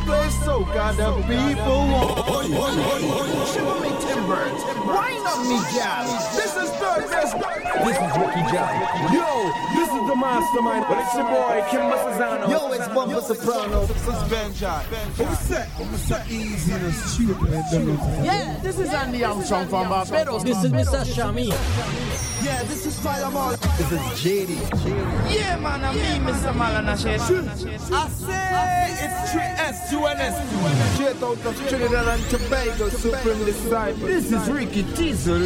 play soca, the people want. Shiver me timbers, wind up me gal. This is third best. This is Ricky Jam. Yo, this is the mastermind. But it's your boy Kim Massazano. Yo, it's Bumper Soprano. This is Benjai. What's that easy and stupid? Yeah, this is Andy Armstrong from Barbados. This is Mr. Shami. Yeah, this is Fireman. This is JD. Yeah, man, I'm me, Mr. Malanache. I say it's 3S, 2NS. Straight out of Trinidad and Tobago, Supreme Disciple. This is Ricky Diesel.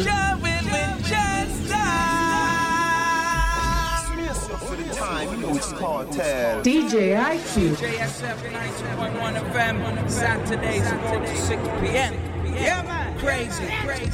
For the time, you know it's Cartel. DJ IQ. JSF 92.1 FM, Saturdays 4 to 6 p.m. Yeah, man. Crazy.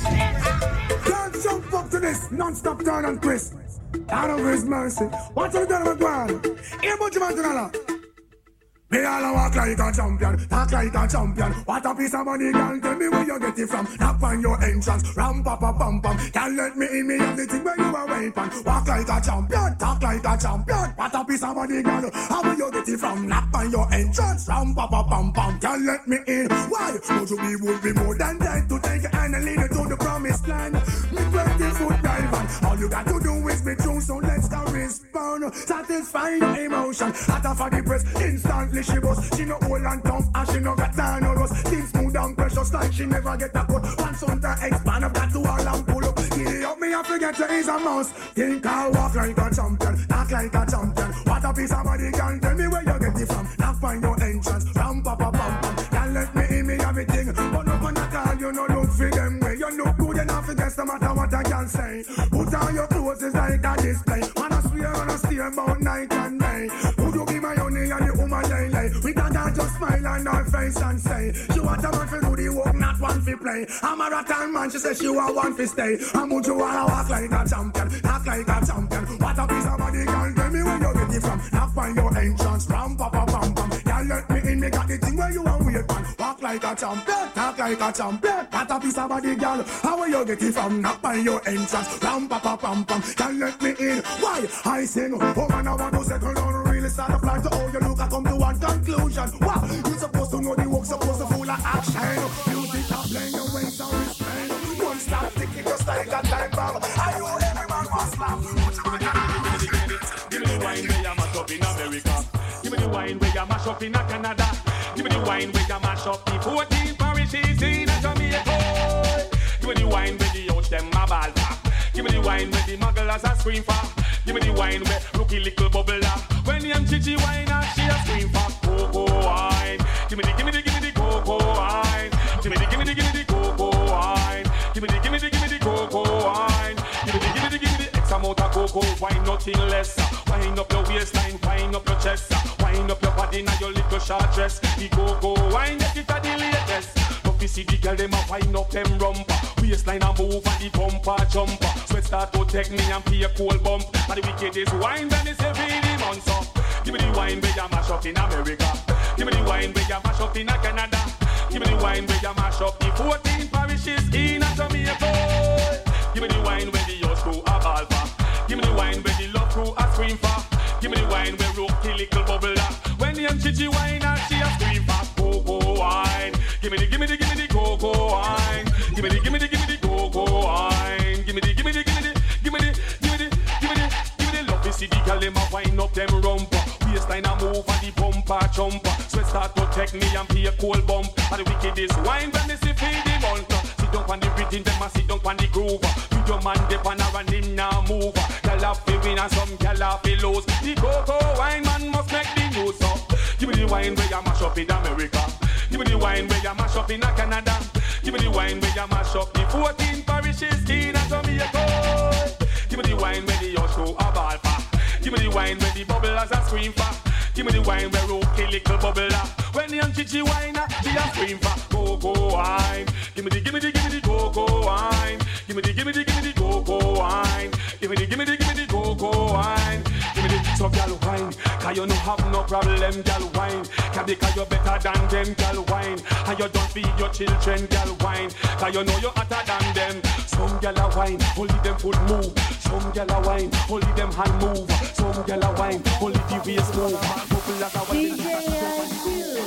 Can't jump up to this non-stop turn and twist. Out of his mercy. What's the done with one? Here, but you man to me all walk like a champion, talk like a champion. What a piece of money, girl, tell me where you get it from. Knock on your entrance, ram pa pa pam pam. Can't let me in, me have the thing where you are waiting. Walk like a champion, talk like a champion. What a piece of money, girl, how will you get it from? Knock on your entrance, ram pa pa pam pam. Can't let me in, why? Would you be would be more than that to take your hand and lead it to the promised land? Me 20-foot dive, all you got to do is be true, so let's go respond. Satisfy your emotion, after for the press, instantly. She was, she no old and tough, and she no got time no rust. Things smooth and precious like she never get a cut. Once on the expand, I've got to all and pull up. Giddy up, me I forget to is a mouse. Think I'll walk like a champion, talk like a champion. What a piece of body, can tell me where you get it from. Knock on your entrance, ram pa pa pam pam. Can't let me in, me everything. But no man at all, you no look for them way. You look good enough to guess no matter what I can say. Put on your clothes, it's like a display. Man, I swear on a stay about night and day. Would you be my honey and the woman lay? We can't just smile on our face and say she want a man to do the work, not one to play. I'm a rattan man, she says she want one to stay. I'm would you wanna walk like a champion, act like a champion. What a piece of body, girl, tell me where you get it from. Knock on your entrance, ram pa pa pam pam. Can't let me in, me got the thing where you want wait man. Walk like a champion, talk like a champion. What a piece of body, girl, how will you get it from? Knock on your entrance, ram pa pa pam pam. Can't let me in, why? I sing, oh man, I want to settle down, really start to plan to how you look, I come to one conclusion. Wow, you supposed to know the work, supposed to full of action. Music top playing your ways on restraint. Don't stop thinking just like a time bomb. Are you every man must laugh? Give me the wine where you mash up in America. Give me the wine where you mash up in Canada. Give me the wine where you mash up the 14 parishes in Jamaica. Give me the wine where the out them a ball for. Give me the wine where the mugglers a scream for. Give me the wine where rookie little bubbler. When the MGG wine she a scream for cocoa wine. Give me the cocoa wine. Give me the cocoa wine. Give me the cocoa wine. Give me the X amount of cocoa wine, nothing less. Wind up your waistline, wind up your chest. Wind up your body now your little short dress. The cocoa wine, get it at the latest. But you see the girl them a wind up them rump. Waistline a move and the bumper jump. Sweat start to take me and pay a cold bump. And the wickedest wine then is every month up. Give me the wine where you mash up in America. Give me the wine where you mash up in Canada. Give me the wine where you mash up the 14 parishes in Jamaica. Give me the wine where the yacht crew a ball for. Give me the wine where the love crew a scream for. Give me the wine where rookie little bubbler. When the MGG wine and she a scream for cocoa wine. Give me the cocoa wine. Give me the cocoa wine. Give me the love. You see the girl them a wind up them rump. Waistline a move and the bumper jump. Sweat start to take me and pay a cold bump. And the wickedest wine when me see feed the month. Sit down on the rhythm, them a sit down on the groove. With your man dip and him now move. Girl have to win and some girl have to lose. The cocoa wine man must make the news up. Give me the wine where you mash up in America. Give me the wine where you mash up in Canada. Give me the wine where you mash up the 14 parishes in Jamaica. Give me the wine where the yacht crew a ball for. Give me the wine where the bubblers a scream for. Give me the wine where rookie little bubbler. When the MGG wine she a scream for cocoa wine. Give me the cocoa wine. Give me the cocoa wine. Give me the cocoa wine. Give me the so gal wine. Cause you no have no problem gal wine. Cause because you better than them gal wine. And you don't feed your children gal wine. Cause you know you hotter than them. Some gal a wine, only them foot move. Some gal a wine, only them hand move. Some gal a wine, only the waist move. DJ IQ.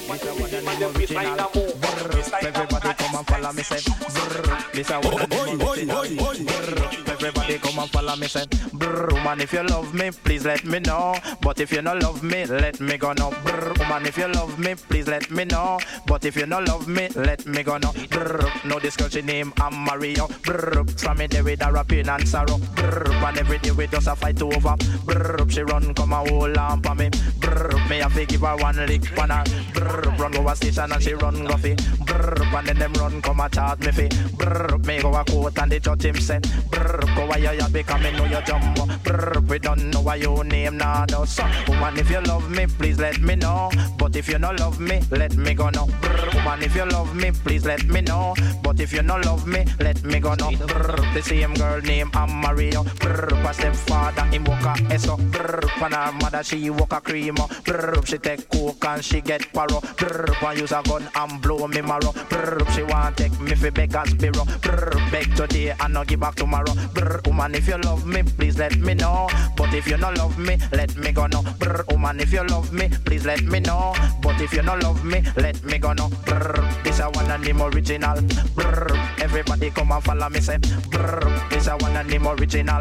This a one and the original. Everybody come and follow me, say. This a one and the original. Everybody come and follow me, say. Woman, if you love me, please let me know. But if you don't love me, let me go now. Woman, if you love me, please let me know. But if you don't love me, let me go now. No discussion name, I'm Mario. From me there with a rapping and sorrow. And every day we just a fight over. She run come a hold on for me. Me have to give her one lick on her. Run go a station and she run go fi. And then them run come a chat me fi. Me go a court and the judge him say. Go why you because me know you jumbo. We don't know why your name now no so. Woman if you love me please let me know. But if you don't love me let me go now. Woman if you love me please let me know. But if you don't love me let me go now. The same girl name I'm Mario. A stepfather him walk a eso. And her mother she walk a cream. She take coke and she get paro. One use a gun and blow me marrow. She want take me for beggars bureau. Beg today and not give back tomorrow. Woman if you love me please let me know. But if you don't love me let me go now. Woman if you love me please let me know. But if you don't love me let me go now. This a one and the original. Everybody come and follow me say. This a one and the original.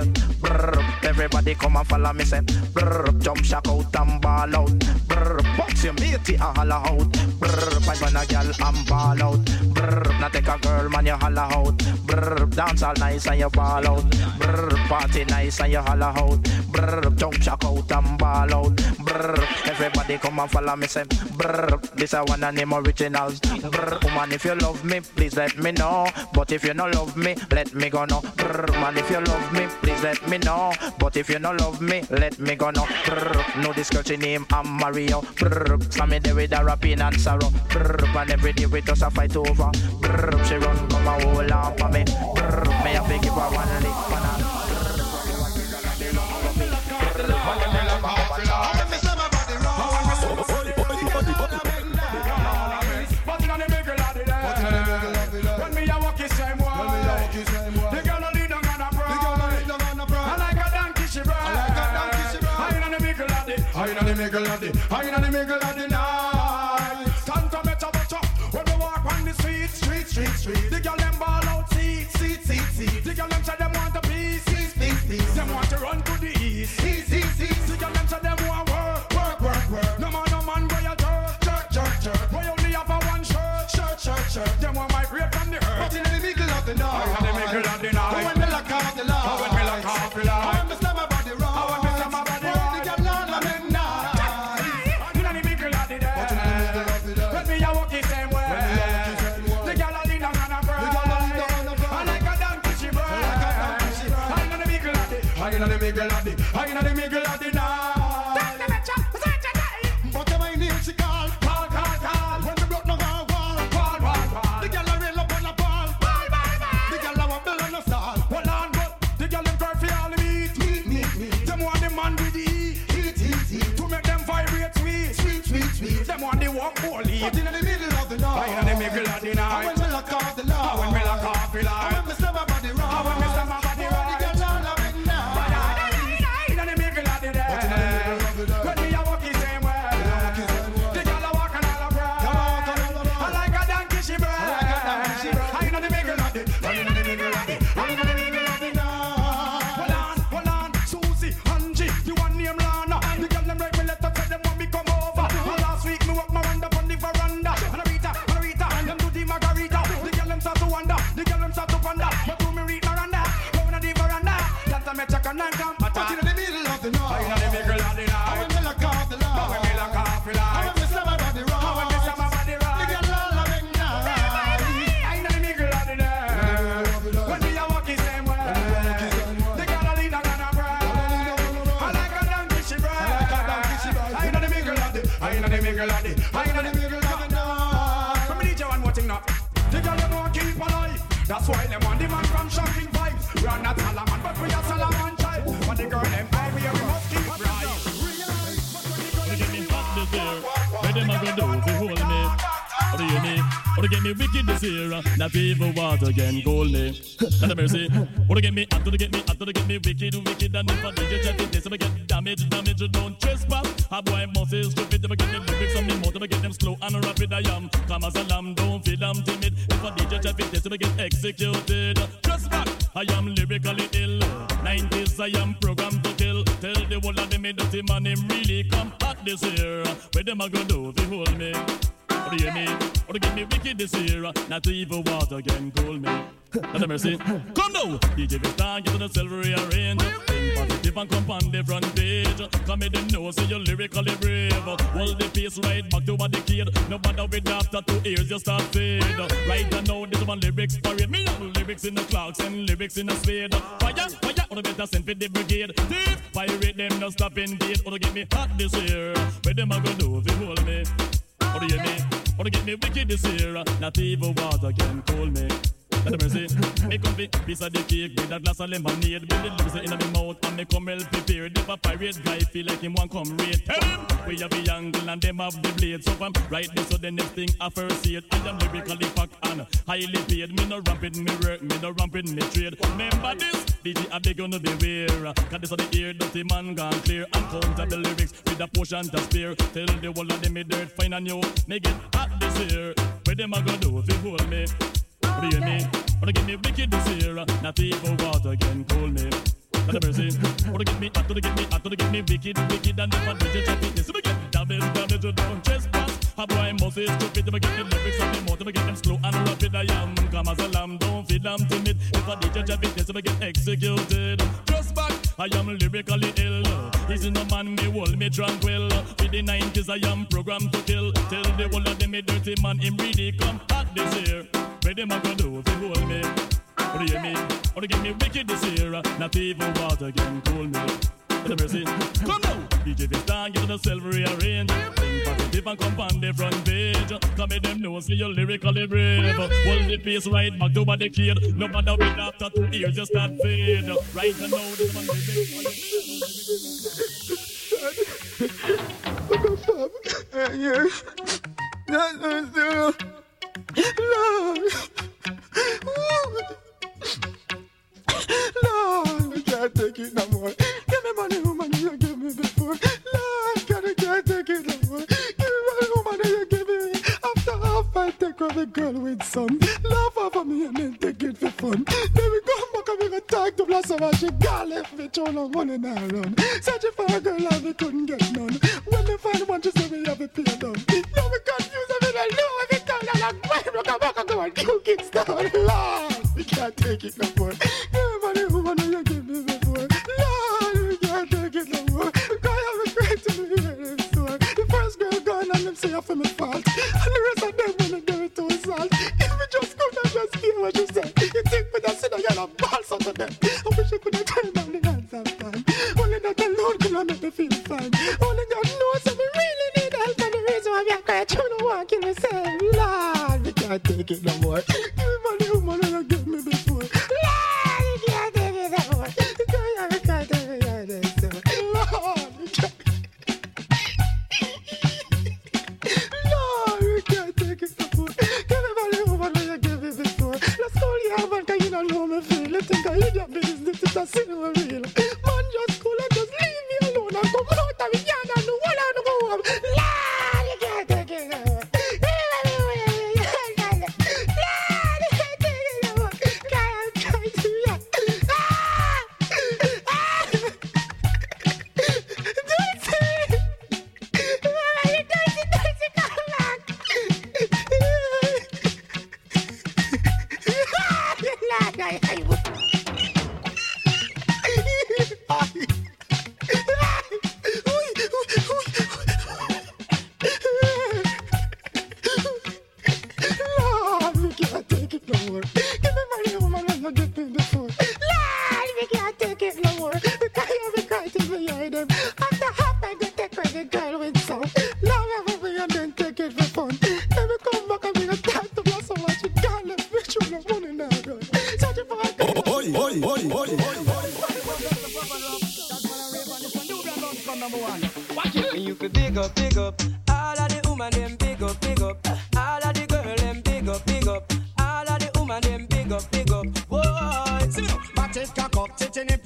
Everybody come and follow me say. Jump shock out and ball out. Box your matey and holla out. Find one a girl and ball out. Now take a girl man you holla out. Dance all nice and you ball out. Party nice and you holla out. Jump shock out and ball out. Everybody come and follow me say. This a one and the originals. Woman if you love me please let me know. But if you don't love me let me go now. Man if you love me please let me know. But if you don't love me let me go now. No discussion name I'm Mario. From me there with a rapping and sorrow. And every day we just a fight over. She run come a hold on for me. Me have to give her one lick for her. I in the middle of the night. Stand to better watch up when we walk on the street. The girl them ball out seat. The girl them say them want a piece. Them want to run to the east. The girl them say them want work. No man go ya jerk. We only have a one shirt. Them want migrate from the earth. But in the middle of the night. I in the middle of the night. When me lock off the light. When me lock off the light. When me slam my body round. When me slam my body round. I in the middle of the night. But am I name she call? When the blood no wall. The girl a rail up on a ball. The girl a wobble on a stall. Hold on, but the girl them cry for all the meat. Them want the man with the heat. To make them vibrate sweet. Them want the walk holy. But in the middle of the night. I in the middle of the night. When me lock off the light. When me lock off the light. When me slam my body round. When me slam my body round. When we are walking same way, the girl are walking all around. I like a donkey she bread. I know the middle of it. I know the middle of it. I know the middle of it now. Hold on, Susie, Angie, the one named Lana. The girl them write me letter, tell them want me come over. And last week me walk my round up on the veranda. And Rita, them do the margarita. The girl them start to wonder, the girl them start to ponder. But do me read Miranda, going on the veranda. That's a me check and come. But in the middle of the night. I know the middle of the night. When me lock off the light. When me lock off the light. When me slam my body round. When me slam my body round. The girl all of it now. I know the middle of the night. When we are walking same way. The girl a lean down on a bride. I like a donkey she bride. I know the middle of the. I know the middle of the. I know the middle of the night. From me DJ one more thing now. The girl them want keep alive. That's why them want the man from Shopping Vibes. We are not Salaman, but we are Salaman child. But the girl them high, we must keep right. They get me hot this year. Where them a go do? They hold me. What do you mean? What Wanna get me wicked this year, not even water can cool me. Not a mercy. Wanna get me, after to get me wicked, wicked, and if I DJ check it, this, if I get damage, don't trespass. A boy must is stupid, if I get the lyrics on me mouth, if I get them slow and rapid, I am. Come as a lamb, don't feel I'm timid. If I DJ check it, this, if I get executed. Just back, I am lyrically ill. 90s, I am programmed to kill. Tell the world that they made dirty man, him really come hot this year. Where them a go do if you hold me? What do you mean? What do get me wicked this year? Not even water can cool me. Not a mercy. Come now, DJ Vista, get to the silver rearrange. Think positive and come on the front page. Come in them know, say you're lyrically brave. Hold the pace right back to what the kid. No matter with after 2 years, you start fade. Right now, this one lyrics parade. Me have lyrics in the clouds and lyrics in the spade. Fire, fire, or the better send for the brigade. Thief, pirate them, no stop in date. Or get me hot this year. Where them a go do if you hold me? What do you mean? What to get me wicked this year? Not even water can cool me. Let me mercy. Me come be piece of the cake with a glass of lemonade. With the lips in my mouth and me come well prepared. If a pirate guy feel like him want come raid, tell him we have the angle and them have the blade. So if I'm right there, so the next thing I first see it. I am lyrically packed and highly paid. Me no ramping me work, me no ramping me trade. Remember this, DJ I beg gonna beware. Cause this of the ear dirty man gone clear. And counter the lyrics with a portion to spare. Tell the whole of them me dirt fine and new. Me get hot this year. Where them a go do if you hold me? What do you mean? What to get me wicked this year? Not even water can cool me. Not a mercy. What to get me, after to get me wicked, wicked, and if I do just it, this, if I get damage, don't trespass. A boy must is stupid, if I get the lyrics on the mouth, if I get them slow and rapid, I am. Come as a lamb, don't feel I'm timid. If I DJ just it, this, if I get executed. Just back, I am lyrically ill. Easy no man, me hold me tranquil. For the 90s, I am programmed to kill. Tell the whole of them me dirty man, him really come hot this year. Where them a go do if you hold me? What do you mean? What to get me wicked this year? Not even water can cool me. Let the mercy. Come now, DJ Vista, get to the silver rearrange. Think positive and come on the front page. Come in them know, see you're lyrically brave. Hold the pace right back to what the kid. No matter with after 2 years, just start fade. Right now, this one Lord, we can't take it no more. Give me money, woman, you give me before. Lord, can't take it no more. Give me money, woman, you give me. After half, I take off the girl with some. Laugh over me and then take it for fun. Then we come back and we go talk to Blossom and she got left me throw no money now run. Searching for a girl and we couldn't get none. When we find one, she said we have a pay down. Now we confused and we don't know if it's done. And I'm going to come back and go and cook it down. Lord, we can't take it no more. Woman, you give me before. Lord, we can't take it no more. God, I'm afraid to be here in store. The first girl gone and them say I feel my fault. And the rest of them when they do it to assault. If we just come and just hear what you say. You think with that sinner, you're a balls out of them. I wish I could have turned down the hands of time. Only that alone could have made me feel fine. Only God knows that we really need help. And the reason why we are crying, you don't want to kill myself. Lord, we can't take it no more. Give me money, woman, and you give me before. I see you real. Man, just cool and just leave me alone and come out of the yard and the wall and go home. Lord, you can't take it no more. Lord, you can't take it no more. Can't take it no more. You could big up all of the woman them big up all of the girl them big up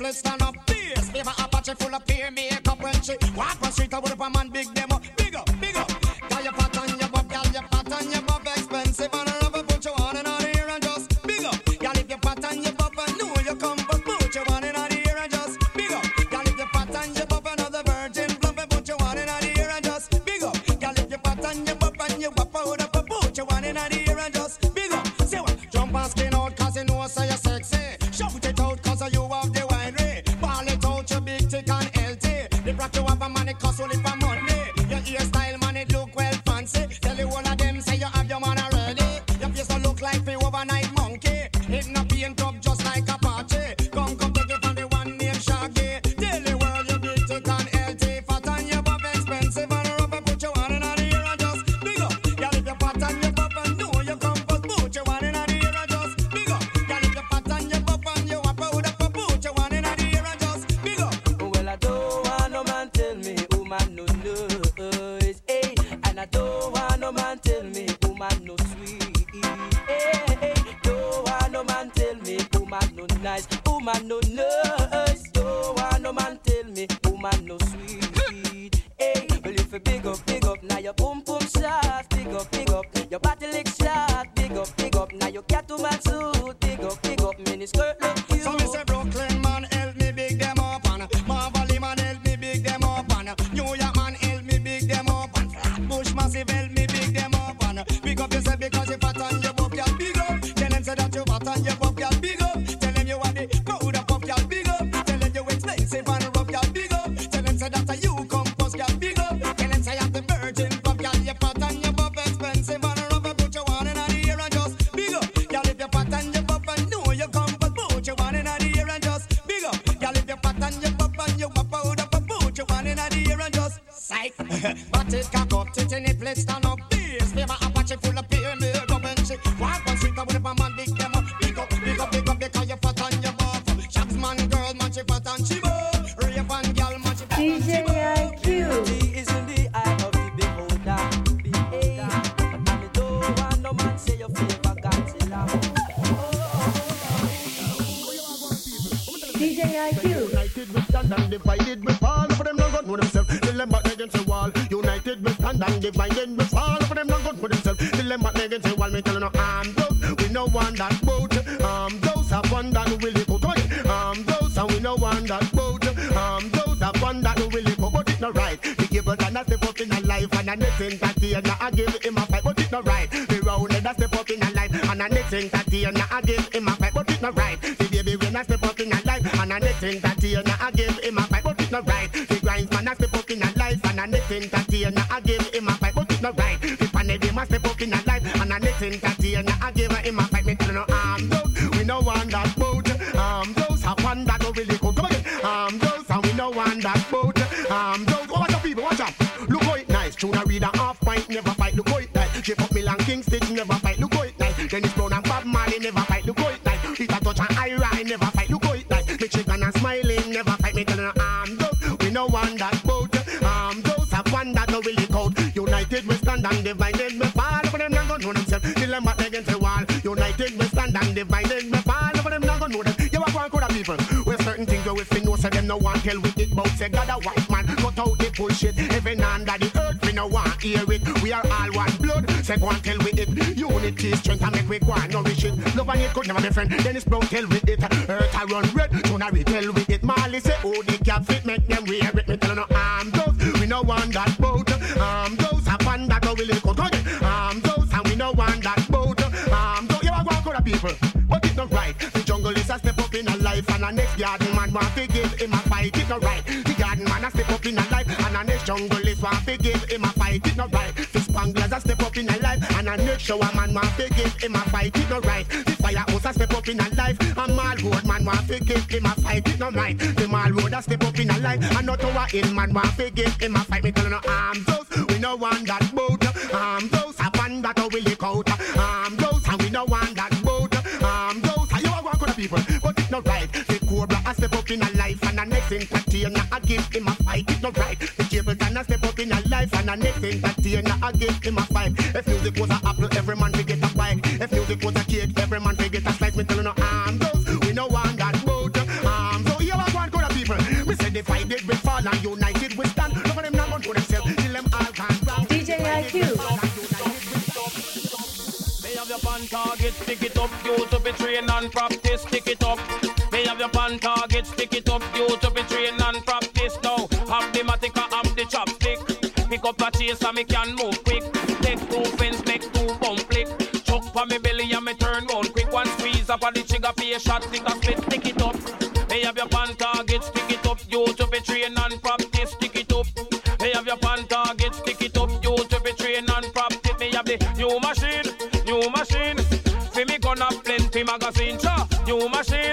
place stand up. Fierce, favor Apache full of peer makeup when she walk on street. I would up a man big demo. Big up, big up. Girl, you fat and you buff, girl, you fat and you buff. Expensive and I love it, put you on and out here and just big up. Girl, if you fat and you buff, I know you come, but put you on and out here and just big up. Girl, if you fat and you buff, another virgin plump, and put you on and out here and just big up. Girl, if you fat and you buff and you buff out up, put you on and out here and just big up. Say what? Jump and skin out 'cause you know so you're sexy. Shout it out 'cause you have the wine ray. Ball it out, you big thick and healthy. The brat you have a man, it cost only for money. Your hairstyle, man, it look well fancy. Tell you all of them say you have your man already. Your face don't look like the overnight monkey. It not paint up just like a party. Come take it from the one named Shaggy. Tell the world you big thick and healthy. Fat and you buff, expensive and rough. I put you on in the ear and just big up. Girl, if you fat and you buff and know you come first, put you on in the ear and just big up. Girl, if you fat and you buff and you up out up, put you on in the ear and just big up. Well, I don't want no man tell me who man no knows, hey. And I don't want no man tell me who man no sweet, hey. Don't want no man tell me who man no nice, who man no nice. Don't want no man tell me who man no sweet, hey. Well, if you big up, now your boom boom shot, big up, your body lick shot, big up, now your cat to man suit, big up, mini skirt look cute. So me say Brooklyn man help me big them up and Marvally man help me big them up and New York man help me big them up and Flatbush massive help me big them up and big up yourself because you fat and you buff, y'all big up. Tell them say that you fat and you buff, y'all big up. Tell them you are the powder puff, y'all big up. Tell them you expensive and rough, y'all big up. Tell them say that you come first, y'all big up. Tell them say you the virgin puff, y'all you fat and you buff, expensive and rough. I put you on in the ear and just big up. Y'all if you fat and you buff and know you come first, put you on in the ear and just big up. Y'all if you fat and you buff and you buff out up, put you on in the ear and just psych. But it cock up, tit in it, let's stand up. Fierce, favor Apache full of peer makeup and she walk on street, I would have a man big them up. Big up, because you fat and you buff. Shots man, girl, man, she fat and she buff. Rave and girl, man, she fat and she buff. Beauty is in the eye of the beholder. And I don't want no man say your favor Godzilla. DJ IQ. United we stand and divided we fall. For them not know themselves. Dilemma against the wall. United we stand and divided we fall. For them not know themselves. Dilemma against the wall. Me tell you no arm those. We no one that boat. Those have one that will live out. Those and we no one that boat. Those have one that will live out. But it's not right. The cable that step up in a life and a next entertainer I give him a fight. But it's not right. The round that step up in a life and a next entertainer I give him a fight. But it's not right. The baby when I step up in a life and a next entertainer I give him a fight. But it's not right. The grinds man I step up in a life and a next entertainer I give him a fight. But it's not right. The panel must step up in a life and a next entertainer I give him a fight. Me tell you no those we no one that boat. Those have one that don't really go. Come again. Those and we no one that boat. Those watch out people, watch out. Look how it nice. Tuna read a half pint, never fight. Look how it nice. Shape up Milan King Stitch, never fight. Look how it nice. Dennis Brown and Bob Marley never fight. Look how it nice. It's a touch and Ira, never fight. Look how it nice. Me chicken and smiling, never fight. Me telling you those we no one that boat. Those have one that don't really count. United we stand and divided we fall. For them not gonna know themselves. Dilemma against the wall. United we stand and divided we fall. For them not gonna know them. You are one crowd of people. Where certain things where we fin know so them no one tell with it. But say God a white man cut out the bullshit. Even under the earth we no want hear it. We are all one blood. Say go and tell with it. Unity strength and make we go and nourish it. Love and hate could never be friend. Dennis Brown tell with it. Earth a run red. Tonary tell with it. Marley say oh the cap fit make them wear it. Me tell no those we no want that boat. Those have fun that no really cut out. Those and we no want that boat. Those you are one crowd of people. But it's not right. The jungle is a step up in a life and a next garden man want to give him a fight. It's not right. The garden man a step up in a life and a next jungle is want to give him a fight. It's not right. The spanglers a step up in a life and a next shower man want to give him a fight. It's not right. The firehouse a step up in a life and mall road man want to give him a fight. It's not right. The mall road a step up in a life and not tower in man want to give him a fight. Me tell you no those we no want that boat. Those have one that will lick out. Those and we no want that boat. Those are you are one kind of people, but it's not right. The cobra a step up in a life and a next entertainer I give him a fight. It's not right. The cable can a step up in a life and a next entertainer I give him a fight. If music was an apple, every man will get a bite. If music was a cake, every man will get a slice. Me tell you no those we no want that boat. So you are one divided we fall and united we stand. Look at them not going to themselves till them all can down. DJ IQ. May have your pan target, stick it up. You to be trained and practice, stick it up. May have your pan target, stick it up. You to be trained and practice now. Have the matica, have the chopstick. Pick up a chase and me can move quick. Take two fence, make two bump flick. Chuck for me belly and me turn round quick. One squeeze up on the trigger for a shot, stick a split, stick it up. May have your pan target, stick it up. You to be trained and practice, stick it up. May have your pan target, stick it up. You to be trained and practice. Me have the new machine. For me gonna plenty magazine, cha. New machine.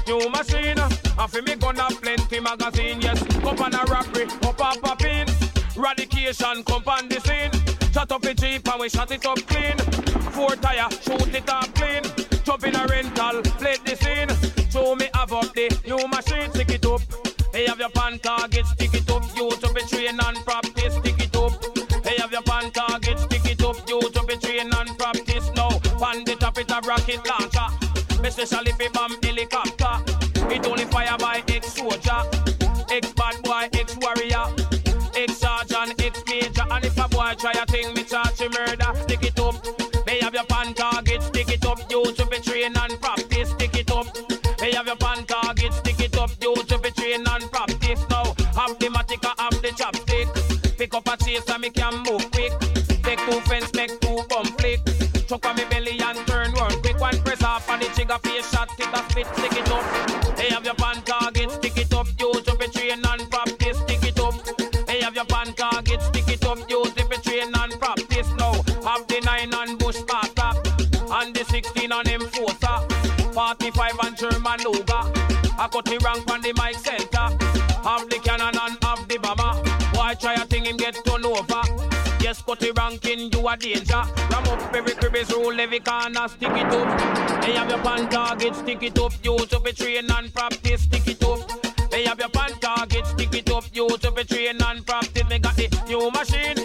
And for me gonna plenty magazine, yes. Up on a robbery, up in. Radication, come on the scene. Shut up the Jeep and we shut it up clean. 4 tire, shoot it up clean. Jump in a rental, play the scene. Show me have up the new machine, stick it up. Hey, have your pan target, stick it up. You to be trained and practice, stick it up. Hey, have your pan target, stick it up. You to be trained and practice now. Pan the top it a rocket launcher. Especially if it bomb helicopter. It only fire by ex-soldier, ex-bad boy, ex-warrior, ex-sergeant, ex-major. And if a boy try a thing, me charge him murder. Stick it up. They have your pan target, stick it up. You to be trained and practice, stick it up. They have your pan target, stick it up. You to be trained and practice now. Have the matica, have the chopstick. Pick up a chase and me can move quick. Take two fence, make two bump flick. Chuck on me belly and turn round quick. One press off on the trigger for a shot, stick a spit, stick it up. They have your pan target, stick it up. You to be trained and practice, stick it up. They have your pan target, stick it up. You to be trained and practice now. Have the 9 and Bushmaster, and the 16 on Enforcer, 45 and German Luger. I cut the rank on the mic center. Have the cannon and have the bomber. Boy try a thing him get turned over. Yes, cut the ranking, you a danger. Ram up every cribbies rule, every corner, stick it up. They have your pan target, stick it up. You to be trained and practice, stick it up. They have your pan target, stick it up. You to be trained and practice. Me got the new machine.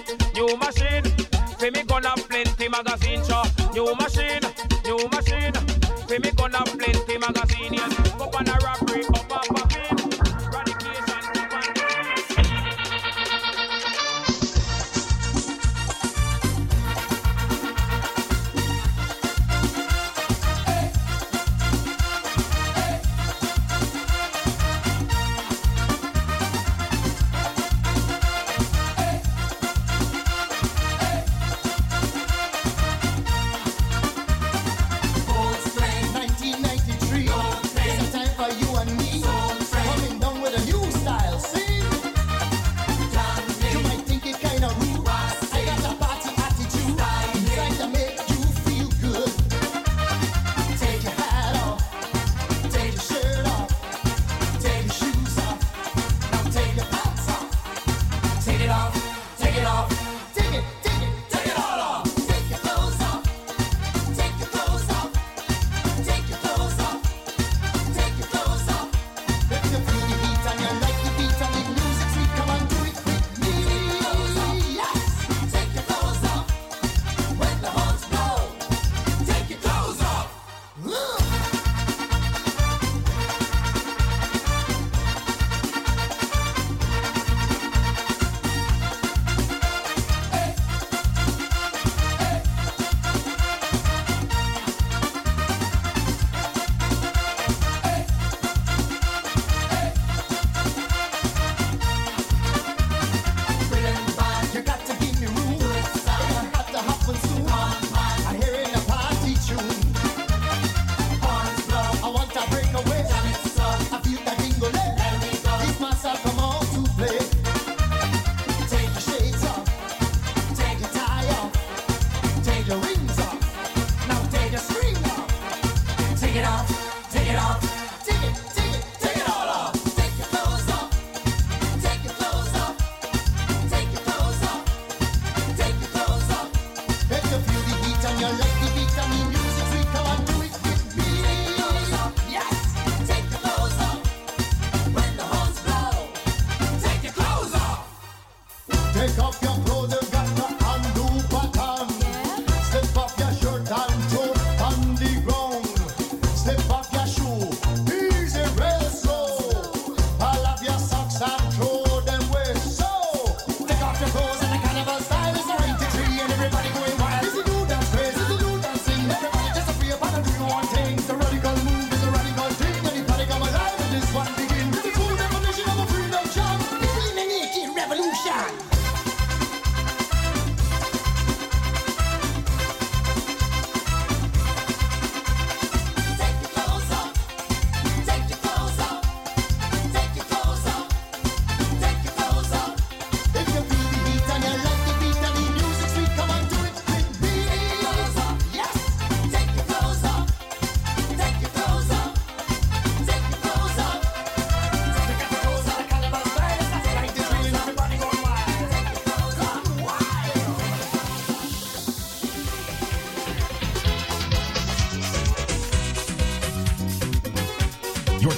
For me gonna plenty magazine, show. New machine. For me gonna plenty magazine, yes. Up on a robbery, up in. Radication, up on the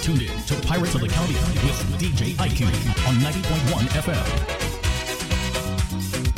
tuned in to Pirates of the Caribbean with DJ IQ on 90.1 FM.